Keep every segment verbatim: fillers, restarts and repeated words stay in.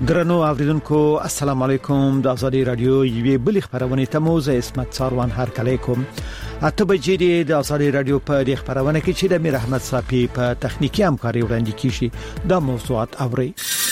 درنو اوریدونکو السلام علیکم د ازادي رادیو یوې بل خبرونه ته مو زه اسمت ساروان هر کله کوم اته بجې د ازادي رادیو په دې خبرونه کې چې د میر احمد صافي په تخنیکی همکاري وړاندې کیږي د موضوعات اوري.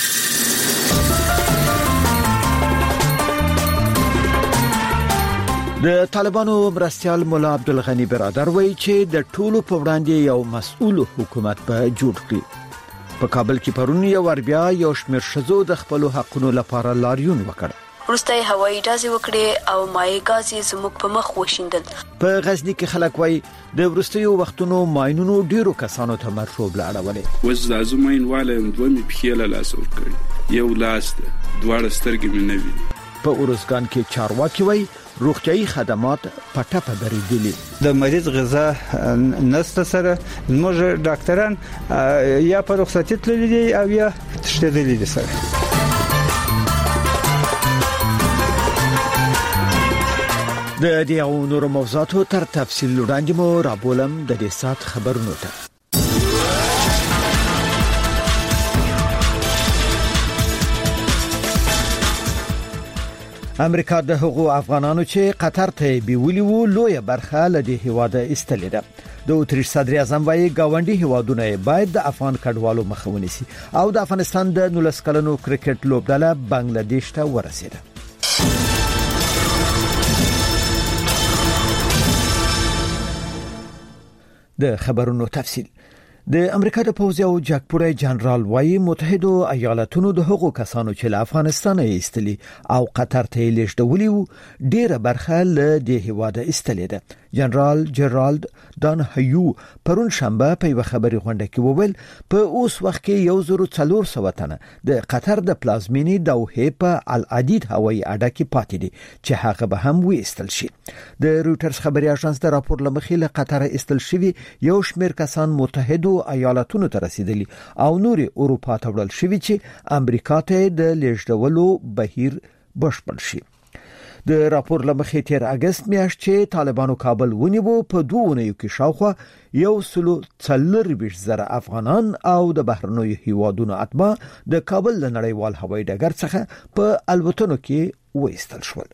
د طالبانو مرستيال مولا عبدالغنی برادر وایي چې د ټولو په وړاندې یو مسؤل حکومت به جوړ کړي. په کابل کې پرون یو وربیا یو شمېر شزو د خپل حقونو لپاره لاریون وکړ. وروسته هوایي ډزې وکړې او مایع غاز زموږ په مخ وشیندل. په غزنی کې خلک وایي د وروستیو وختونو ماينونو ډیرو کسانو ته مرشوب لاړولې. وز د ازماین والے دوه می پخېله لاس ور کړی یو لاس ده دواړه سترګې مې نه وي. په اورسګان کې چارواکي وایي روغتيایي خدمات پټه په درېدلي. د مریض غذا نسته سره موږ ډاکټران یا په رخصتي تللي او یا تشتدلي دي سره. د دې او نور موضوعاتو تر تفصیل وړاندې مو رابولم د دې سات خبرونو ته. امریکا د هغو افغانانو چې قطر ته بیولي وو لوی برخه لدی هواده استلې ده. د اتریش صدر اعظم وايي گاونډي هوادونه باید د افغان کډوالو مخه ونیسي او د افغانستان د نولس کلنو کرکټ لوبډله بنگلاديش ته ورسېده. د خبرونو تفصیل. د امریکا د پوځ او جګپوړی جنرال وايي متحده ایالاتونو د هغو کسانو چې له افغانستان ایستلي او قطر ته لیږدولي وو ډیره برخه له دې هواده ایستلې ده. جنرال جرالد دان هیو پرون شنبه په یو خبري غونډه کې وویل په اوس وخت کې یو زر څلور سوه تنه د قطر د پلازمینی دوحه په العدید هوایي اډه کې پاتې دي چې هغه به هم وېستل شي. د رويټرز خبري اژانس د راپور لمخې له قطر ایستل شوی یو شمېر کسان متحده ایالاتونو ته رسیدلي او نوري اروپا ته وړل شوی چې امریکا ته د لیږدولو بهیر بشپړ شي. د راپور لمخې تیر اگست میاشت چې طالبانو کابل ونیو په دوه اونیو کې شاوخوا یو سلو څلور زره افغانان او د بهرنیو هیوادونو اتباع د کابل له نړیوال هوایي ډګر څخه په الوتنو کې وېستل شول.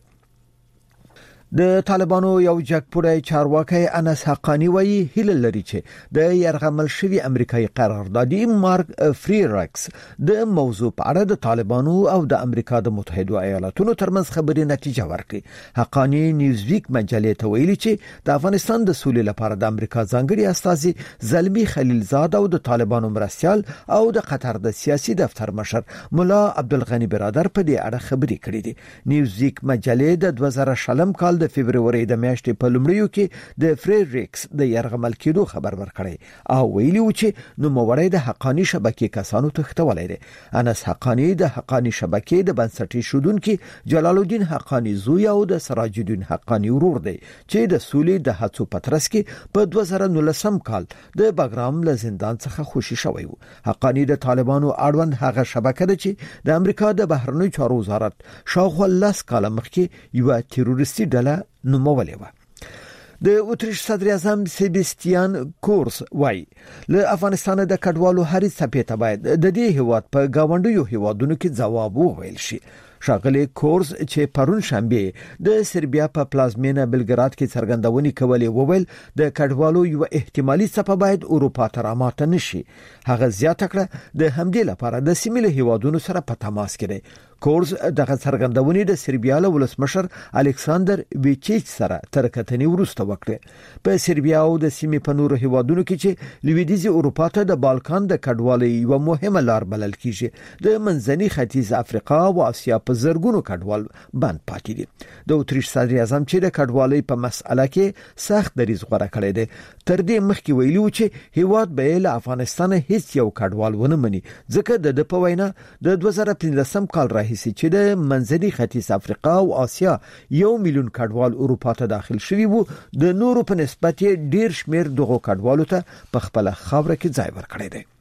د طالبانو یو جګپوړی چارواکي انس حقانی وایي هیله لري چې د يرغمل شوی امریکایي قراردادي مارک فریرکس د موضوع په اړه د طالبانو او د امریکا د متحده ایالاتونو ترمنځ خبري نتیجه ورکړي. حقانی نیوزویک مجلې ته ویلي چې د افغانستان د سولې لپاره د امریکا ځانګړي استازي زلمی خلیلزاد او د طالبانو مرستيال او د قطر د سیاسي دفتر مشر مولا عبدالغنی برادر په دې اړه خبري کړې دي. نیوزویک مجلې د دوه زره شلم کال د فبرवरी د میاشتې په لومړیو کې د فریریکس د يرغمل کېدو خبر ورکړی او ویلي و چې نو موړی د حقانی شبکې کسانو تختولای دي. انس حقانی د حقانی شبکې د بنسټي شودونکو جلال الدین حقانی زوی او د سراج الدین حقانی ورور دی چې د سولې د هڅو پترس کې په دوه زره نولسم کال د باګرام له زندان څخه خوشي شوی و. حقانی د طالبانو اړوند هغه شبکه ده چې د امریکا د بهرنیو چارو وزارت شاوخوا لاس کال مخکې یو تروریستي ډله نومولې و. د اتریش صدر اعظم سیباستیان کورس وایي له افغانستان د کډوالو هرې څپې ته باید د دې هیواد په گاونډیو هیوادونو کې ځواب وویل شي. شاغلی کورس چې پرون شنبه د سربیا په پلازمینه بلګراد کې څرګندونې کولې وویل د کډوالو یو احتمالي څپه باید اروپا ته راماته نشي. هغه زیاته کړه د همدې لپاره د سیمې هیوادونو سره په تماس کې دی. کورس دغه څرګندونې د سربیا له ولسمشر الکساندر ویچیچ سره ترکتنی ورسته وکړه. په سربیا او د سیمې په نورو هیوادونو کې چې لویدیځ اروپا ته د بالکان د کډوالۍ یو مهمه لار بلل کیږي د منځني ختیځ افریقا او اسیا په زرګونو کډوال بند پاتې دي. د اتریش صدر اعظم چې د کډوالۍ په مسأله کې سخت دریځ غوړه کړی دی تر دې مخکې ویلي و چې هیواد به له افغانستان هیڅ یو کډوال ونه مني ځکه د د په وینا د دوه زره پنځلسم کال راهیسې چې د منځني ختیځ افریقا او اسیا یو میلیون کډوال اروپا ته داخل شوي وو د نورو په نسبت ډیر شمیر دغه کډوالو ته په خپل خاوره کې ځای ورکړی دی.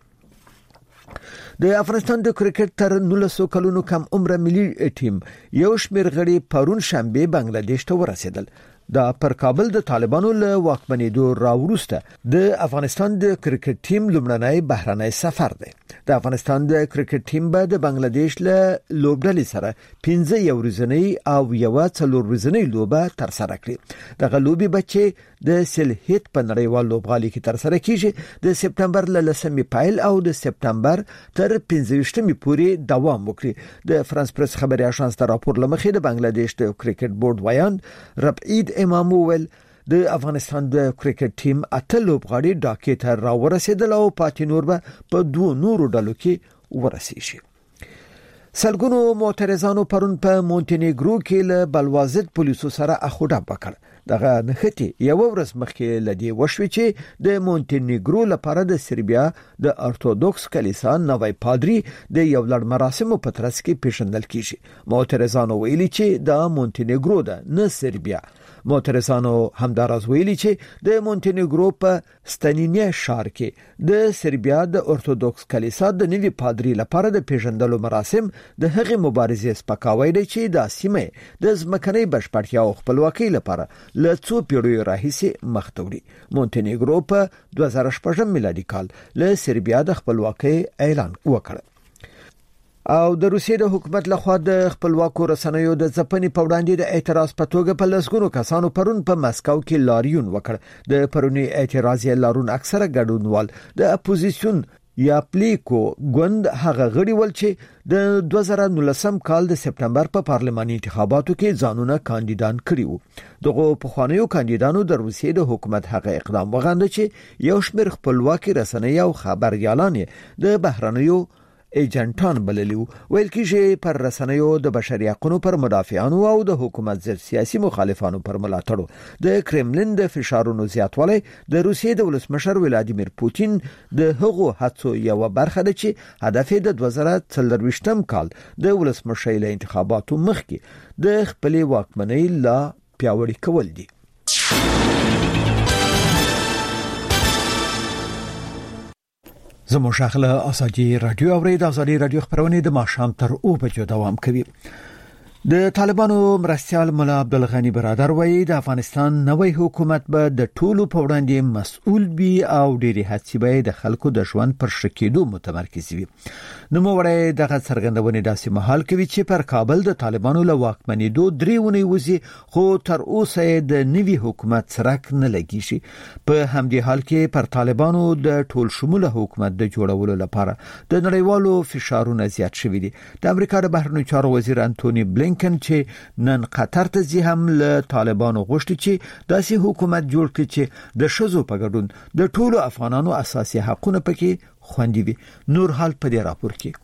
د افغانستان د کرکټ تر نولسو کلونو کم عمر ملي ټیم یو شمیر غړي پرون شنبه بنگلاديش ته ورسېدل. دا پر کابل د طالبانو له واکمنېدو راوروسته د افغانستان د کرکټ ټیم لومړنی بهرنی سفر دی. د افغانستان د کرکټ ټیم به د بنگلاديش له لوبډلې سره پنځه یو ورځنی او یو څلور ورځنی لوبه تر سره کړي. دغه لوبي بچي د سلهیت په نړیوال لوبغالي کې تر سره کیږي. د سپتمبر له لسمې پایل او د سپتمبر تر پنځه ویشتمې پورې دوام وکړي. د فرانس پریس خبري اژانس ته راپور لمخې د بنگلاديش د کرکټ بورډ ویان ربعید امام ویل د افغانستان د کرکټ ټیم اته لوبغاړي ډاکې ته راورسېدل او پاتې نور به په دوه نورو ډلو کې ورسېږي. سلګونو معترضانو پرون په مونټینیګرو کې له بلوازد پولیسو سره اخوډه وکړ. دغه نختی یو ورځ مخکې لدی وشوي چې د مونټینیګرو لپاره د سربیا د ارتودوکس کلیسا نوی پادری د یو لړ مراسمو په ترڅ کې پیژندل کیږي. معترضانو ویلي چې د مونټینیګرو د نه سربیا. معترضانو همداراز ویلي چې د مونټینیګرو په ستنینیا ښار کې د سربیا د ارتودوکس کلیسا د نوی پادری لپاره د پیژندلو مراسم د هغې مبارزې سپکاوی دی چې د سیمه د ځمکنۍ بشپړتیا او خپلواکۍ لپاره له څو پیړیو راهیسې مخ ته وړي. مونټینیګرو په دوه زره شپږم میلادي کال له سربیا د خپلواکۍ اعلان وکړ. او د روسیې د حکومت لخوا د خپلواکو رسنیو د ځپنې په وړاندې د اعتراض په توګه په لسګونو کسانو پرون په مسکو کې لاریون وکړ. د پرونی اعتراض یې لارون اکثره ګډونوال د اپوزیسیون یا پلیکو ګوند هغه غړي ول چې د دوه زره نولسم کال د سپتمبر په پارلماني انتخاباتو کې ځانونه کاندیدان کړي وو. دغه پخوانیو کاندیدانو د روسیې د حکومت هغه اقدام وغنده چې یو شمېر خپلواکي رسنۍ او خبريالان د بهرنیو ایجنټان بللیو. ویل کېږي پر رسنیو د بشري حقوقو پر مدافعانو او د حکومت ضد سیاسي مخالفانو پر ملاتړو د کرملین د فشارونو زیاتوالی د روسیې د ولسمشر ولادیمیر پوتین د هغو هڅو یو برخه ده چې هدف یې د دوه زره څلرویشتم کال د ولسمشر له انتخاباتو مخکې د خپلې واکمنۍ لا پیاوړي کول دي. زموږ شاخله ازادي رادیو اورید ازادي رادیو خبرونه د ماښام تر او بجو دوام کوي. د طالبانو مرستيال مولا عبدالغنی برادر وایي د افغانستان نوې حکومت به د ټولو په وړاندې مسؤل وي او ډېری هڅې به د خلکو د ژوند پر ښه کېدو متمرکز وي. نو موږ دغه څرګندونه داسې مهال کوي چې پر کابل د طالبانو له واکمنېدو درېونی وزي خو تر اوسه د نوي حکومت سرک نه لګیږي. په همدې حال کې پر طالبانو د ټول شموله حکومت د جوړولو لپاره د نړیوالو فشارونه زیات شوي دي. د امریکا د بهرنیو چارو وزیر انټونی بلینکن چې نن قطر ته ځي هم له طالبانو غوښتي چې داسې حکومت جوړ کړي چې د شذو په ګډون د ټولو افغانانو اساسي حقوقونه پکې خوندي وي. نور حال په دې راپور کې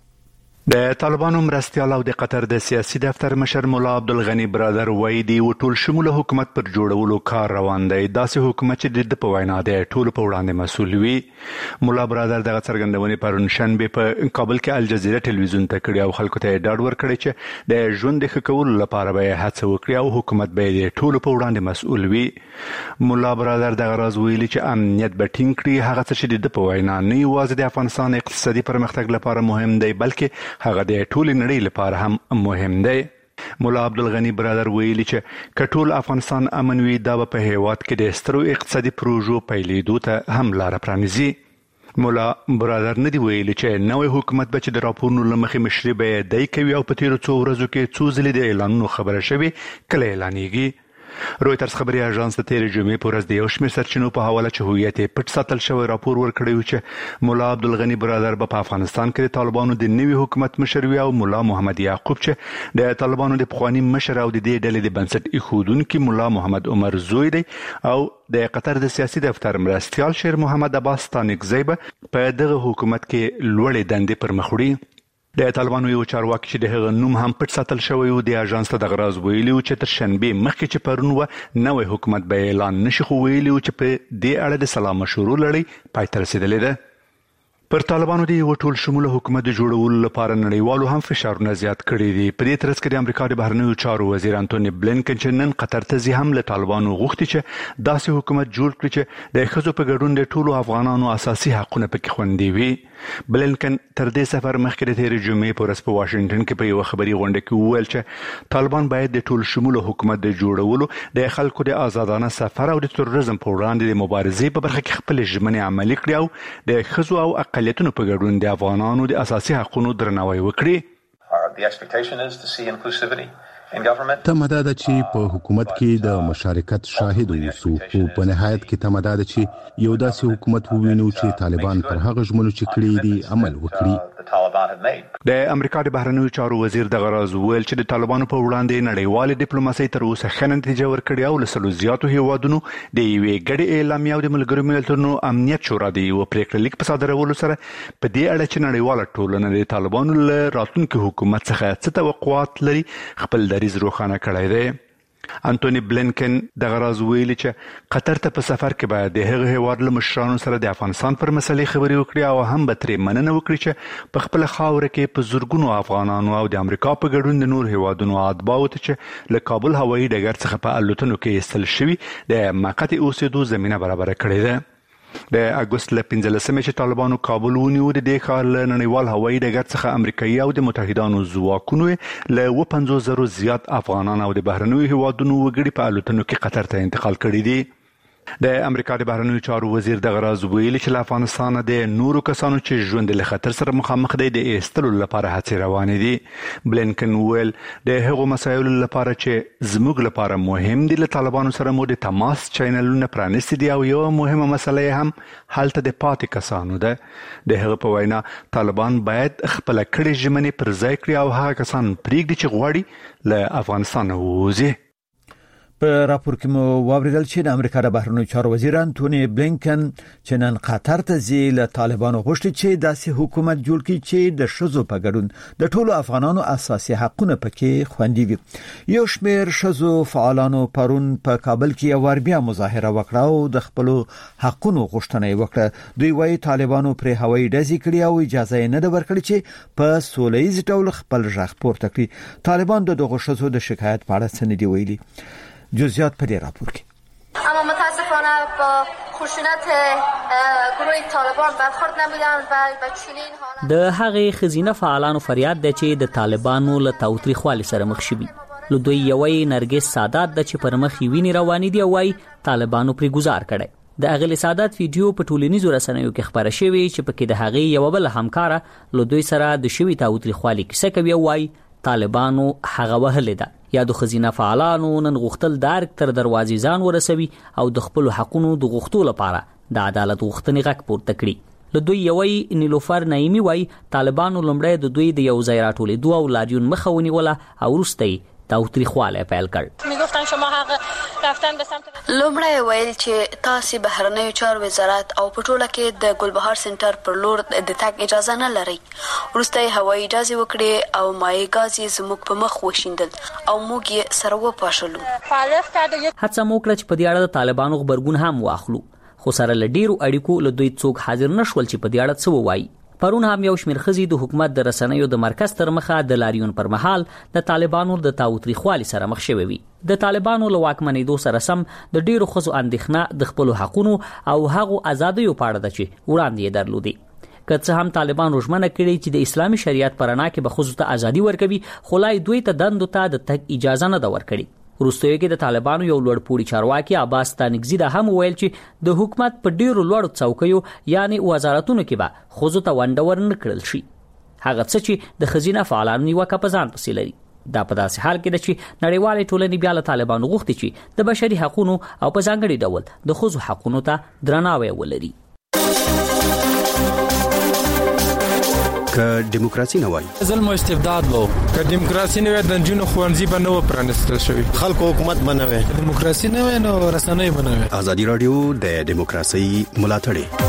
د طالبانو مرستيال او د قطر د سیاسي دفتر مشر مولا عبدالغنی برادر وایي دی ټول شموله حکومت پر جوړولو کار روان دی. داسې حکومت چې د په وینا دی ټول په وړاندې مسؤل وي. مولا برادر دغه څرګندونې پرون شنبه په کابل کې الجزیره ټلویزیون ته کړی او خلکو ته ډاډ ورکړی چې د ژوند د ښه کولو لپاره به هڅه وکړي او حکومت به د ټول په وړاندې مسؤل وي. مولا برادر دغه راز ویلي چې امنیت به ټینګ کړي. هغه څه چې د په وینا نه یوازې د افغانستان اقتصادي پرمختګ لپاره مهم دی بلکې هغه د ټول نړۍ لپاره هم مهم دی. مولا عبدالغنی برادر ویلي چې کټول افغانستان امن وي دا په هیواد کې د سترو اقتصادي پروژو پیلېدو ته هم لار پرانیزي. مولا برادر ندی ویلي چې نوې حکومت به چې د راپورونو لمخې مشري به دی کوي او په تیرو څو ورځو کې څو ځلې د اعلانونو خبره شوي کله اعلانېږي. رویټرز خبري اژانس د تیرې جمعې په ورځ د یو شمېر سرچینو په حواله چې هویت یې پټ ساتل شوی راپور ورکړی و چې مولا عبدالغنی برادر به په افغانستان کې د طالبانو د نوي حکومت مشر وي او مولا محمد یعقوب چې د طالبانو د پخواني مشر او د دې ډلې د بنسټ ایښودونکي مولا محمد عمر زوی دی او د قطر د سیاسي دفتر مرستيال شیر محمد عباس ستانکزی به په دغه حکومت کې لوړې دندې پر مخ وړي. د طالبانو یو چارواکي چې د هغه نوم هم پټ ساتل شوی و د اژانس ته دغه راز ویلي و چې تر شنبې مخکې چې پرون و نوې حکومت به اعلان نشي خو ویلي و چې په دې اړه د سلا مشورو لړۍ پای ته رسېدلې ده. پر طالبانو د وټول شموله حکومت جوړولو لپاره نړیوالو هم فشارونه زیات کړي دي. په دې ترڅ کې د امریکا د بهرنیو چارو وزیر انټونی بلینکن چې نن قطر ته ځي هم له طالبانو غوښتي چې داسې حکومت جوړ کړي چې د ښځو په ګډون د ټولو افغانانو اساسي حقونه پکې خوندي وي. بلینکن تر دې سفر مخکې د تېرې جمعې په ورځ په واشنگټن کې په یوه خبري غونډه کې وویل چې طالبان باید د ټول شموله حکومت د جوړولو د خلکو د آزادانه سفر او د تروریزم په وړاندې د مبارزې په برخه کې خپل ژمنې عملي کړي او د ښځو او اقلیتونو په ګډون د افغانانو د اساسي حقوقو درناوی وکړي. تمه ده چې په حکومت کې د مشارکت شاهد اوسو او په نهایت کې تمه ده چې یو داسې حکومت ووینو چې طالبان پر هغه ژمنو چې کړی دي عمل وکړي. د امریکا د بهرنیو چارو وزیر دغه راز ویل چې د طالبانو په وړاندې نړیوال ډیپلوماسي تر اوسه ښه نتیجه ورکړې او له سلو زیاتو هیوادونو د یوې ګډې اعلامیې او د ملګرو ملتونو امنیت شورا د یو پریکړه لیک په صادرولو سره په دې اړه چې نړیواله ټولنه د طالبانو له راتلونکي حکومت څخه څه توقعات لري خپل دریځ روښانه کړی دی. انټونی بلینکن دغه راز ویلي چې قطر ته په سفر کې باید د هغه هیواد له مشرانو سره د افغانستان پر مسلې خبرې وکړي او هم به ترې مننه وکړي چې په خپل خاوره کې په زرګونو افغانانو او د امریکا په ګډون د نور هیوادونو اتباعو ته چې له کابل هوایي ډګر څخه په الوتنو کې ایستل شوي د موقت اوسېدو زمینه برابره کړې ده. د اګوست له پنځلسمې چې طالبانو کابل ونیو د دې ښار له نړیوال هوایي ډګر څخه امریکایي او د متحدانو ځواکونو له اوه پنځوس زرو زیات افغانان او د بهرنیو هیوادونو وګړي په الوتنو کې قطر ته انتقال کړي دي. د امریکا د بهرنیو چارو وزیر دغه راز ویلي چې له افغانستان د نورو کسانو چې ژوند له خطر سره مخامخ دی د ایستلو لپاره هڅې روانې دي. بلینکن ویل د هغو مسایلو لپاره چې زموږ لپاره مهم دي له طالبانو سره مو د تماس چینلونه پرانیستي دي او یوه مهمه مسله هم هلته د پاتې کسانو ده. د هغه په وینا طالبان باید خپله کړې ژمنې پر ځای کړي او هغه کسان پرېږدي چې غواړي له افغانستان ووځي. په راپور کې مو واوریدل چې د امریکا د بهرنیو چارو وزیر انټونی بلینکن چې نن قطر ته ځي له طالبانو غوښتي چې داسې حکومت جوړ کړي چې د ښځو په ګډون د ټولو افغانانو اساسي حقوقونه پکې خوندي وي. یو شمېر ښځو فعالانو پرون په کابل کې یو ور بیا مظاهره وکړه او د خپل حقوقو غوښتنه وکړه. دوی وايي طالبانو پر هوایي ډزې کړې او اجازه یې نه ورکړه چې په سولهییز ډول خپل ژغ پورته کړي. طالبان د دغه ښځو د شکایت په اړه څه نه دی ویلي. جزئیات په دې راپور کې. اما متاسفانه با خشونت گروه طالبان برخورد نمیدن و به چنین حالت د هغې ښځینه فعالانو فریاد دی چې د طالبانو له تاوتریخوالي سره مخ شوي. له دوی یوې نرګس سادات د چې پر مخ یې وینې روانې دي او وايي طالبانو پرې ګزار کړی. د اغلی سادات ویډیو په ټولنیزو رسنیو کې خبره شوې چې پکې د هغې یو بل همکاره له دوی سره د شوي تاوتریخوالي کیسه کوي او وايي طالبانو هغه وهلې ده. یا د ښځینه فعالانو نن غوښتل دارک تر دروازې ځان ورسوي او د خپل حقونو د غوښتو لپاره د عدالت غوښتنې غږ پورته کړي. له دوی یوې نیلوفر نعیمي وايي طالبانو لومړی د دوی د یو ځای راټولېدو او لاریون مخه ونیوله او وروسته یې تاوتریخوالی پیل کړ. میگفتن شما حق رفتن به سمت لومړی ویل چې تاسو بهرنیو چارو وزارت او په ټوله کې د ګلبهار سنټر پر لور د تګ اجازه نه لري. وروسته هوایي ډزې وکړې او مایع ګاز یې زموږ په مخ وشیندل او موږ یې سره وپاشلو. هڅه مو وکړه چې په دې اړه د طالبانو غبرګون هم واخلو خو سره له ډیرو اړیکو له دوی څوک حاضر نشول چې په دې اړه څه ووایي. پرون هم یو شمېر ښځې د حکومت د رسنیو د مرکز تر مخه د لاریون پر مهال د طالبانو د تاوتریخوالي سره مخ شوې وي. د طالبانو له واکمنېدو سره سم د ډیرو ښځو اندېښنه د خپلو حقونو او هغو ازادیو په اړه ده چې وړاندې یې درلودې. که څه هم طالبانو ژمنه کړې چې د اسلامي شریعت په رڼا کې به ښځو ته ازادي ورکوي خو لا دوی ته دندو ته د تګ اجازه نه ده ورکړې. وروستیو کې د طالبانو یو لوړ پوړي چارواکي عباس ستانکزي دا هم ویل چې د حکومت په ډیرو لوړو څوکیو یعنی وزارتونو کې به ښځو ته ونډه ورنه کړل شي. هغه څه چې د ښځینه فعالانو نیوکه په ځان پسې لري. دا په داسې حال کې ده چې نړیوالې ټولنې بیا له طالبانو غوښتي چې د بشري حقوقو او په ځانګړي ډول د ښځو حقوقو ته درناوی ولري. که دیموکراسي نه وای ظلم او استبداد وو. که دیموکراسي نه وای د جنونو خوانځي به نه پرانستل شوی. خلکو حکومت بنوي. دیموکراسي نه وای نو رسنۍ بنوي. ازادي رادیو د دیموکراسي ملاتړ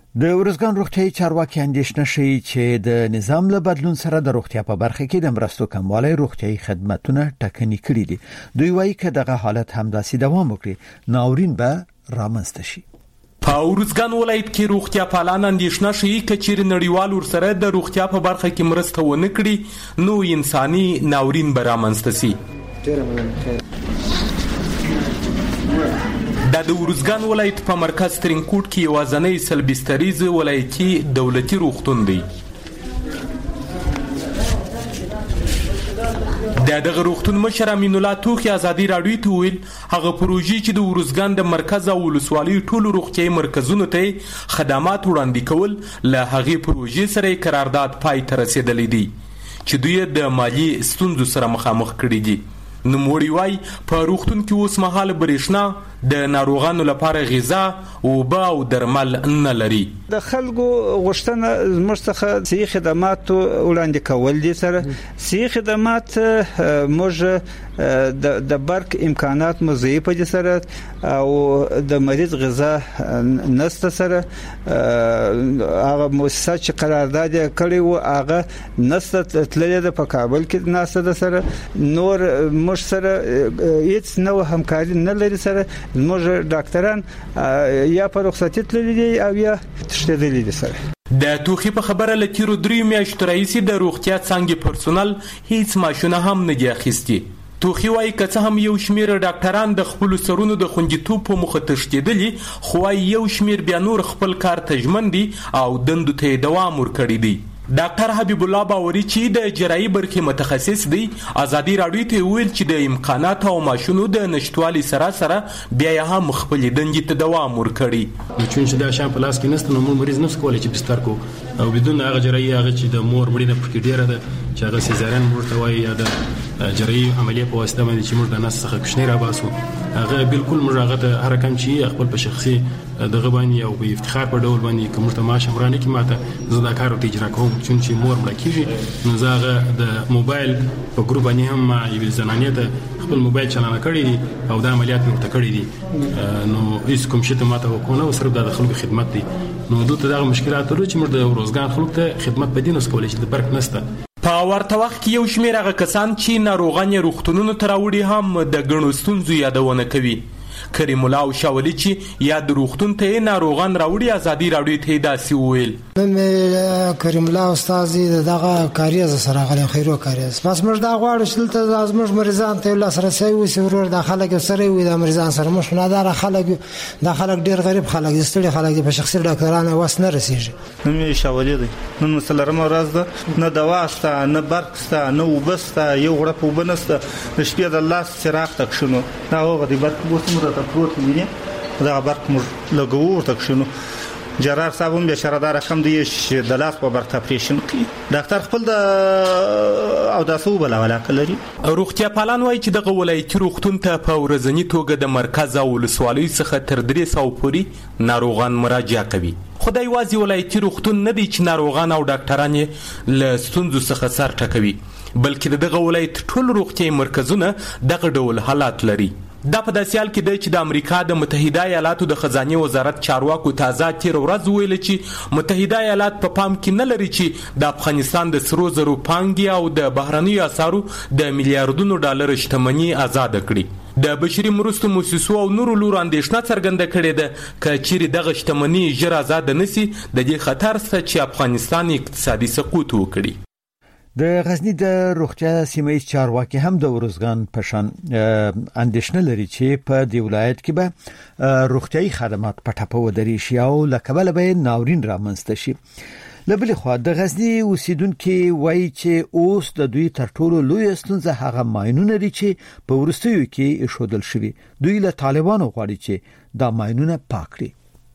د ورزګان روغتیايي چارواکي اندېښنه شي چې د نظام له بدلون سره د روغتیا په برخه کې د مرستو کموالی روغتیايي خدماتونه ټکني کړي دي. دوی وایي چې دغه حالت همداسې دوام وکړي ناورین به رامنځته شي. په ورزګان ولایت کې روغتیا پالان اندېښنه شي چې چیرې نړیوال ورسره د روغتیا په برخه کې مرسته ونه کړي نو انساني ناورین به رامنځته شي. د ورزګان ولایت په مرکز ترینکوټ کې یوازنی سلبستریز ولایتي دولتي روغتون دی. د دغه روغتون مشر امین الله توخی ازادي راډیو ته ویل هغه پروژې چې د ورزګان د مرکز او ولسوالۍ ټولو روغتیايي مرکزونو ته خدمات وړاندې کول له هغې پروژې سره قرارداد پای ته رسیدلی دی چې دوی د مالی ستونزو سره مخامخ کړي دي. نوموړي وایي په روغتون کې اوس مهال برېښنا د ناروغانو لپاره غذا اوبه او درمل نه لري. د خلکو غوښتنه زموږ څخه صحي خدمات وړاندې کول دي. سره صحي خدمات موږ د برق امکانات مو ضعیف دي سره او د مریض غذا نسته سره هغه مؤسسه چې قرارداد کړی و هغه نسته تللې ده په کابل کې نسته ده سره نور موږ سره هیڅ نو همکاري نه لري. سره موږ ډاکټران یا په رخصتي تللي دي او یا تشتدلي دي. سره د توخي په خبره لتیرو دریو میاشتو راهیسې د روغتیا څانګې پرسونل هیڅ ماشونه هم نه دي اخیستي. توخي وایي که څه هم یو شمېر ډاکټران د خپلو سرونو د خوندیتوب په موخه تښتېدلي خو وایي یو شمېر بیا نور خپل کار ته ژمن دي او دندو ته یې دوام ورکړی دی. ډاکټر حبیب الله باوري چې د جراحي برخې متخصص دی ازادي راډیو ته ویل چې د امکاناتو او ماشونو د نشټوالي سره سره بیا یې هم خپلې دندې ته دوام ورکړي. چون چې دا شان په لاس کې نشته نو موږ مریض نشو کولی چې بستر کو او بدون هغه جراحي هغه چې د مور مړینه پکې ډیره ده چې هغه سیزارین ورته وایي یا د جراحي عملیه په واسطه باندې چې موږ د نس څخه کوچنی را باسو هغه بالکل موږ هغه ته هر کم چې خپل په شخصي دغه باندې او په افتخار په ډول باندې کوم ته ماشه ورانه کې ماته زه دا کار ته اجرا کوم چون چې مور مړه کیږي نو زه هغه د موبایل په ګروپ باندې هم ما یو زنانه ته خپل موبایل چلانه کړی دي او دا عملیات مې ورته کړی دي نو هیڅ کوم شی ته ماته وکونه او صرف د خلکو خدمت دي نو دوی دغه مشکلات ورو چې موږ د ورزګان خلکو ته خدمت بدینو سکولای چې د برک نسته. په ورته وخت کې یو شمېر هغه کسان چې ناروغان یې روغتونونو ته راوړي هم د ګڼو ستونزو یادونه کوي. کریم الله او شاولی چې یا د روغتون ته ناروغان راوړي ازادي راډیو ته داسې ویل. مې کریم الله استاد دغه کاریز سره غلي خیرو کاریز بس موږ دا غواړو چې دلته زموږ مریضان ته الله سره سوي ورور د خلک سره وي د مریضان سره مش نه دار خلک د خلک ډیر غریب خلک دستړي خلک په شخصي ډاکټرانو واس نه رسیږي. مې شاولی دی نن مسلرم ورځ ده نه دوا شته نه برق شته نه وبسته یو غړپ وبنسته د شپې د الله سراغ تک شنو دا هغه دی برق وسمره پروت ویني دا برق مر لګور تک شنو جرار صاحب هم بشردار رقم دی چې د لاس په برق اپریشن کوي ډاکټر خپل د او داسو بل ولا کلري. روغتیا پالان وایي چې دغه ولایتي روغتون ته په ورځنی توګه د مرکز او ولسوالۍ څخه تر درې سوه پورې ناروغان مراجعه کوي. خدای یوازې ولایتي روغتون نه دی چې ناروغان او ډاکټران یې له ستونزو څخه سر ټکوي بلکې دغه ولایت ټول روغتیايي مرکزونه دغه ډول حالات لري. دا په داسې حال کې دی چې د امریکا د متحده ایالاتو د خزانه وزارت چارواکو تازه تیر ورځ ویل چې متحده ایالات په پا پام کې نه لري چې د افغانستان د سرو زرو پانګې او د بهرنیو اسعارو د میلیارډونو ډالر شتمنۍ آزاد کړي. د بشري مرستو مؤسسو او نورو لورو اندېښنه څرګنده کړې ده چې چیرې دغه شتمنۍ ژر آزاد نشي د دې خطر شته چې افغانستان اقتصادي سقوط وکړي. د غزنی د روغتیا سیمه چارواکي هم د ورزګان پشان اندېښنه لري چې په دې ولایت کې به روغتيایي خدمات په ټاپه ودرې شي او لکبل به ناورین رامنځته شي. لبل خو د غزنی اوسیدونکو وایي چې اوس د دوی تر ټولو لوی ستونزه هغه ماينونه دي چې په ورستیو کې ایښودل شوی. دوی له طالبانو غواړي چې دا ماينونه پاک کړي.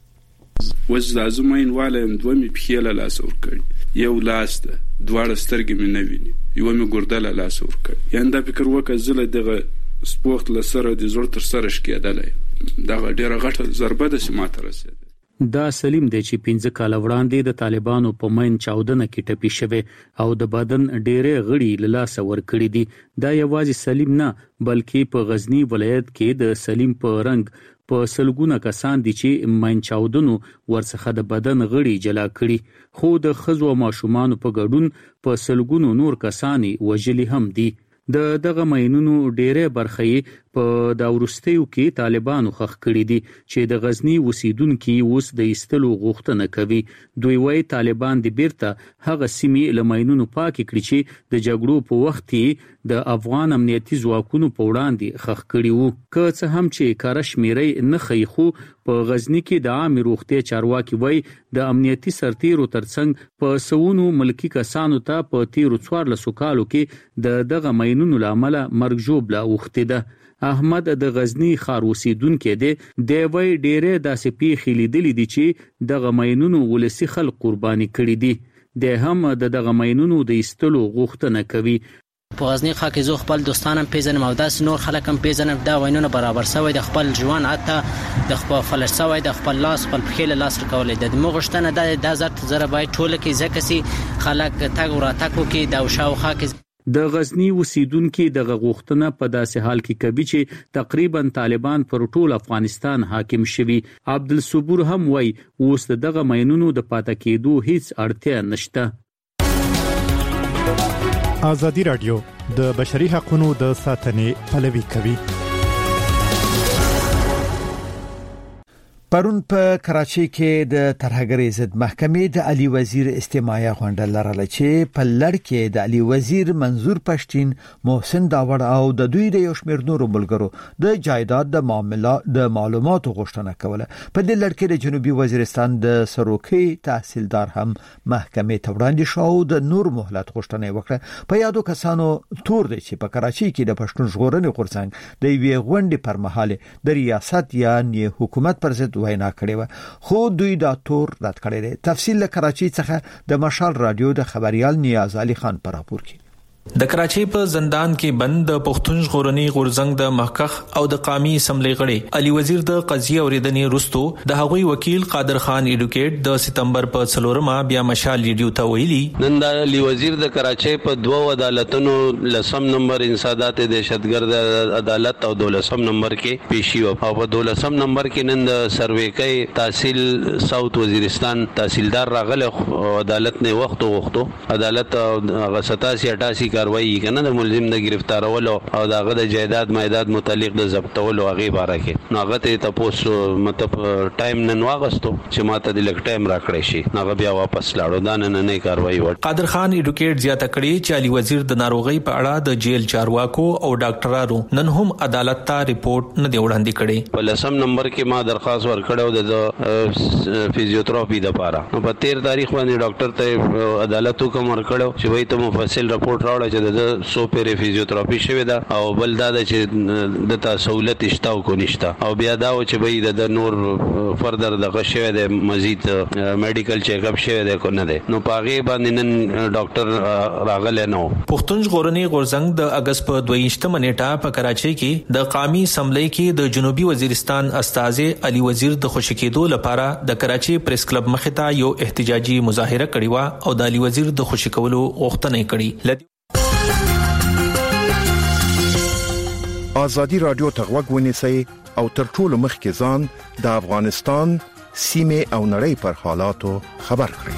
وز د ازمین والم دوه می پخیله لاس ور کړ یو لاس ده دواړه سترګې مې نه ویني یو مې ګردله لاس ور کړ یان دا فکر وکړ زله دغه سپورت لسره د زور تر سره شکېدلې دغه ډیره غټه ضربه ده چې ماته رسېده. دا سلیم دی چې پنځه کال وړاندې د طالبانو په مین چاودنه کې ټپي شوی او د بدن ډېرې غړي له لاسه ورکړي دي. دا یوازې سلیم نه بلکې په غزنی ولایت کې د سلیم په رنګ په سلګونه کسان دي چې مین چاودنو ورڅخه د بدن غړي جلا کړي، خو د ښځو او ماشومانو په ګډون په سلګونو نور کسان وژلي هم دي. د دغه مینونو ډېرې برخې په دا وروستیو کې طالبانو خخ کړي دي چې د غزنی اوسیدونکي اوس د ایستلو غوښتنه کوي. دوی وايي طالبان د بیرته هغه سیمې له مینونو پاکې کړي چې د جګړو په وخت کې د افغان امنیتي ځواکونو په وړاندې خخ کړي وو. که څه هم چې کاره شمیرې نه ښیي، خو په غزنی کې د عامې روغتیا چارواکي وايي د امنیتي سرتیرو ترڅنګ په سونو ملکی کسانو ته په تیرو څوارلسو کالو کې د دغه مینونو له امله مرګ ژوبله اوښتې ده. احمد د غزنی ښار اوسیدونکی دی. دی وايي ډېرې داسې پیښې لیدلې دي چې دغه مینونو ولسي خلک قرباني کړي دي. دی هم د دغه مینونو د ایستلو غوښتنه کوي. په غزنی ښار کې زه خپل دوستانم پیژنم او داسې نور خلک هم پیژنم. دا وینونه برابر شوی د خپل ژوند حتی د خپل فلش شوی د خپل لاس خپل پښې له لاس ورکولی د موږ غوښتنه ده د زر زره باید ټوله کې ځکه چې خلک تګ وراتګ وکړي د شاوخوا کې. د غزنی اوسیدونکي دغه غوښتنه په داسې حال کې کوي چې تقریبا طالبان پر ټول افغانستان حاکم شوي. عبدالصبور هم وایي اوس دغه مینونو د پاتې کېدو هیڅ اړتیا نشته. ازادي راډیو د بشري حقوقو د ساتنې پلوي کوي. پرون په کراچۍ کې د ترهګرۍ ضد محکمې د علي وزیر استماعي غونډه لرله چې په لړ کې د علي وزیر منظور پښتين، محسن داوړ او د دوی د یو شمېر نورو ملګرو د جایداد د معاملات د معلوماتو غوښتنه کوله. په دې لړ کې د جنوبي وزیرستان د سروکي تحصیلدار هم محکمې ته وړاندې شو او د نور مهلت غوښتنه وکړه. په یادو کسانو تور دي چې په کراچۍ کې د پښتون ژغورنې غورځنګ د یوې غونډې پر مهال د ریاست یا نه حکومت پر ضد وینا کړې و، خو دوی دا تور رد کړی دی. تفصیل له کراچۍ څخه د مشال رادیو د خبريال نیاز علي خان پر راپور کې. د کراچۍ په زندان کې بند د پښتون ژغورنې غورځنګ د محقق او د قومي اسمبلی غړي علي وزیر د قضیه اوریدنې وروسته د هغوی وکیل قادر خان ایډوکیټ د سپتمبر په څلورمه بیا مشال ریډیو ته ویلي نن د علي وزیر د کراچۍ په دوه عدالتونو لسم نمبر انسادات دهشتګرد عدالت او دولسم نمبر کې پیشي او په دولسم نمبر کې نن د سرویکي تحصیل ساوث وزیرستان تحصیلدار راغله عدالت نه وخت وختو عدالت هغه ستاسي اٹھاسی کاروایی کنه د ملزم د گرفتارولو او دغه د جایداد مایداد متعلق د ضبطولو هغه باره کې نو هغه ته تاسو مطلب ټایم نن واغستو چې ماته د لک ټایم راکړی شي هغه بیا واپس لاړو دا نن نه کاروایی و. قادر خان ایډوکیټ زیاته کړي چې علي وزیر د ناروغي په اړه د جیل چارواکو او ډاکټرانو نن هم عدالت ته ریپورت نه دی وړاندې کړي. په لسم نمبر کې ما درخواست ورکړو د فزیوتراپي د لپاره نو په تیر تاریخ باندې ډاکټر ته عدالت حکم ورکړو چې وایي ته مفصل رپورت راوړ چې د سو پیری فزیوتراپي شوی دا او بل دا چې د تا سہولت اشتاو کو نشتا او بیا دا چې به د نور فردر دغه شوی د مزید میډیکل چیک اپ شوی د کو نه ده نو پاغه باندې نن ډاکټر راغله نو. پښتون ژغورنې غورځنګ د اگست په دویشتمه نیټه په کراچۍ کې د قومي اسمبلی کې د جنوبي وزیرستان استاذ علي وزیر د خوشی کېدو لپاره د کراچۍ پریس کلب مخې ته یو احتجاجي مظاهره کړې و او د علي وزیر د خوشی کولو غوښتنه کړې. ازادي راډیو ته غوږ ونیسئ او تر ټولو مخکې ځان د افغانستان سیمه او نړۍ پر حالاتو خبر کړئ.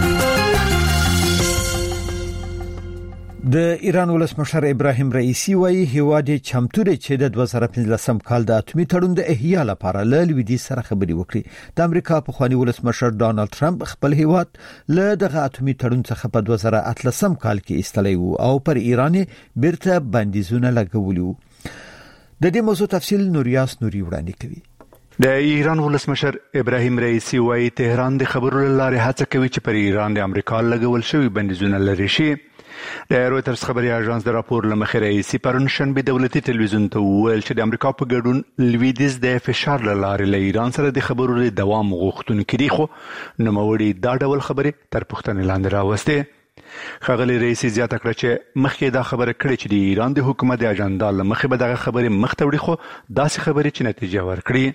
د ایران ولسمشر ابراهیم رئیسی وايي هیواد چمتو دی چې د دوه زره پنځلسم کال د اتمی تړون د احیا لپاره له لویدیځ سره خبرې وکړي. د امریکا پخوانی ولسمشر ډانلډ ټرمپ خپل هیواد له دغه اتمی تړون څخه په دوه زره اتلسم کال کې ایستلی وو او پر ایران بیرته بندیزونه لګولي وو. د دې موضوع تفصیل نوریاس نوري وړاندې کوي. د ایران ولسمشر ابراهیم رئیسی وايي تهران د خبرو لاره هڅه کوي چې پر ایران د امریکا لګول شوی بندیزونه لري شي. د رويټرز خبري اژانس د راپور لمخې رئیسی پرون شنبه دولتي ټلویزیون ته وویل چې د امریکا په ګډون لویدیز د فشار لاره له ایران سره د خبرو لري دوام غوښتونکي دي خو نوموړي دا ډول خبري تر پوښتنې لاندې راوستي. خغلی رئیسی زیاته کړه چې مخکې دا خبره کړې چې د ایران د حکومت د اجنډا لمخې به دغه خبرې مخته وړي خو داسې خبرې چې نتیجه ورکړي.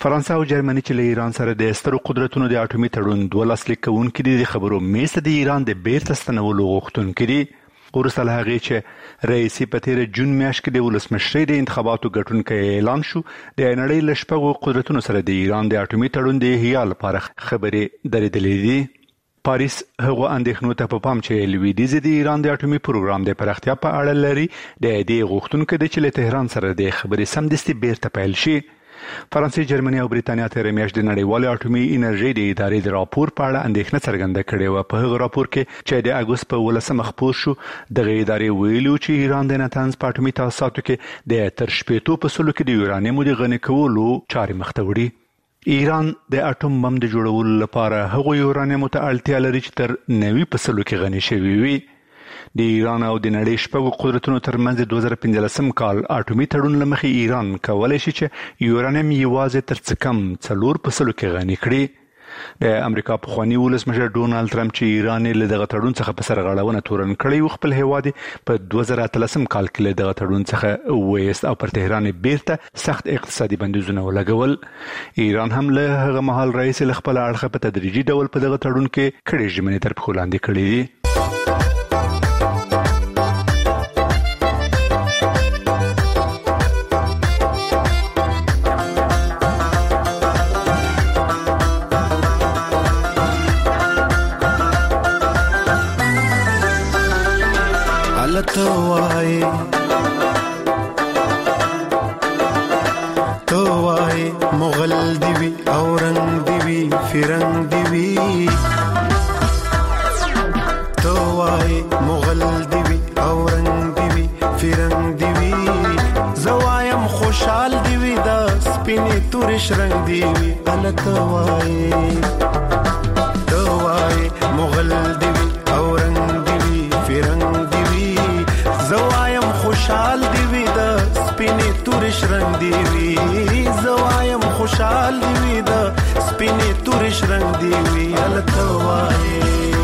فرانسه او جرمني چې له ایران سره د سترو قدرتونو د اټومي تړون دوه لاسلیک کوونکي دي، د خبرو میز د ایران د بیرته ستنولو غوښتونکي دي. وروسته له هغې چې رئیسي په تېره جون میاشت کې د ولسمشرۍ د انتخاباتو ګټونکی اعلان شو، د نړۍ له شپږو قدرتونو سره د ایران د اټومي تړون د احیا لپاره خبرې درېدلې دي. پاریس هغو اندېښنو ته په پام چې لویدیځ د ایران د اټومي پروګرام د پراختیا په اړه لري، د دې غوښتونکي دی چې له تهران سره د خبرې سمدستي بیرته پیل شي. فرانسې، جرمني او بریتانیا تېره میاشت د نړیوالې اټومي انرژۍ د ادارې د راپور په اړه اندېښنه څرګنده کړې وه. په هغه راپور کې چې د اګوست په ولسمه خپور شو، دغه ادارې ویلي چې ایران د نتنز په اټومي تاسیساتو کې د تر شپېتو په سلو کې د یورانیمو د غني کولو چارې مخته وړي. ایران د اټوم بم د جوړولو لپاره هغو یورانیمو ته اړتیا لري چې تر نوي په سلو کې غني شوي وي. د ایران او د نړۍ شپږو قدرتونو ترمنځ د دوه زره پنځلسم کال اټومي تړون له مخې ایران کولی شي چې یورانیم یوازې تر څه کم څلور په سلو کې غني کړي. د امریکا پخواني ولسمشر ډونالد ټرمپ چې ایران له دغه تړون څخه په سرغړونه تورن کړی و، خپل هیواد په دوه زره اتلسم کال کې له دغه تړون څخه وایست او پر تهران بیرته سخت اقتصادي بندیزونه ولګول. ایران هم له هغه مهال راهیسې له خپل اړخه په تدریجي ډول په دغه تړون کې کړې ژمنې تر پښو لاندې کړې دي. توای توای مغل دیوی اورنگ دیوی فرنگ دیوی، توای مغل دیوی اورنگ دیوی فرنگ دیوی، زوایم خوشحال دیوی دا سپینی تورش رنگ دیوی. ال توای توای مغل دیوی اورنگ دیوی فرنگ دیوی، زوایم خوشحال دیوی دا سپینی تورش رنگ دیوی، زوایم خوشحال دیوی دا سپینی تورش رنگ دیوی. ال توای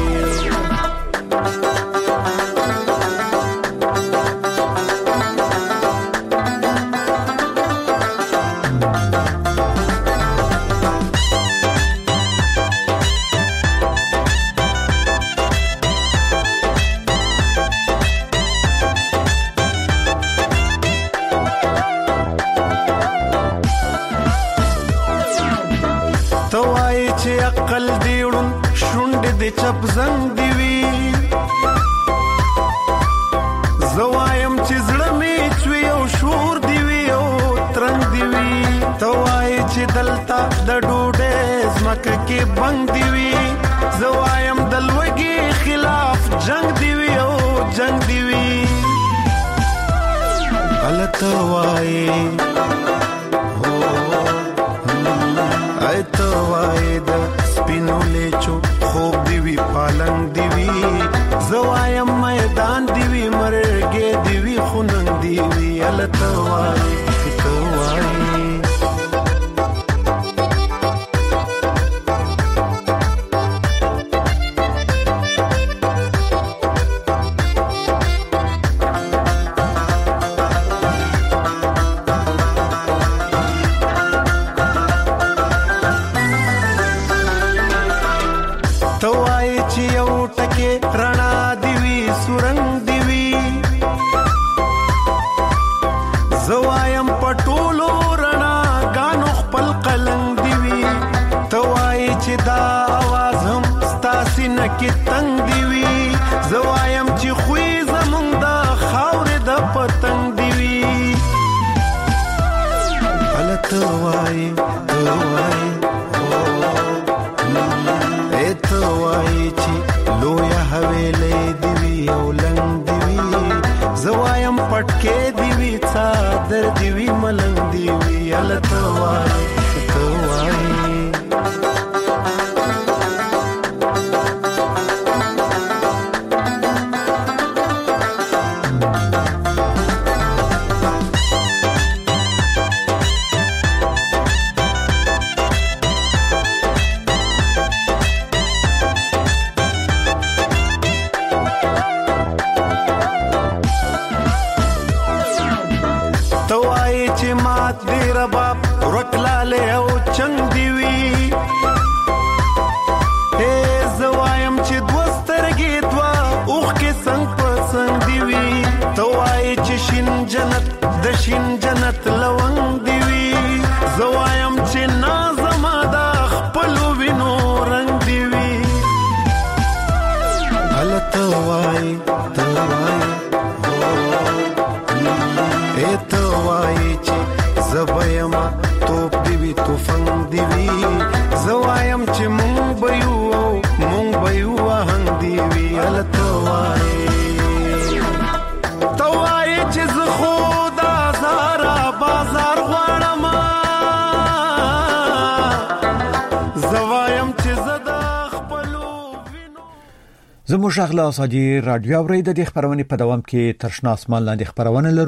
عقل دیړون شونډې د چپ زنګ دیوي، زوایم چې زړه می چوي او شور دیوي او ترنګ دیوي، توای چې دلتا د ډوډۍ زمکه کې بنګ دیوي، زوایم د لوږې خلاف جنگ دیوي او جنگ دیوي. ال توای ای توای د سپینو لیچو خوب دیوی پالنگ دیوی، زوایم میدان دیوی مرګې دیوی خوننګ دیوی. ال توای توای توای چې یو ټکه رڼا دیوی سورنګ دیوی، زوایم پټولو رڼا غانو خپل قلنګ دیوی، توای چې دا आवाज هم ستاسي نکي تنگ دیوی، زوایم چې خوې زمونږ د خاورې د پتنګ دیوی. ال توای توای توای چې لویا حویلې دیوی او لنګ دیوی، زوایم پټکې دیوی څادر دیوی ملنګ دیوی. ال توای توای توای توای چې مات دی رباب ورکلاله او چنګ دی وی اے زوایم چې دوسترګې دوا اوخ کې څنګه پسند دی وی توای چې شین جنت د شین جنت لونګ دی وی زوایم چې نازما د خپل وینو رنگ دی وی هل توای توای اے توای چې زبایما توپ دی وی توفنګ دی وی زوایم چې مونږ بيو مونږ بيو هنګ دی وی هل توای توای چې ز خدا زارا بازار غواړم زوایم چې زدا خپلو زموږ غلا ساجي رادیو اورید د خبرونه په دوام کې ترشناس مال لاندې خبرونه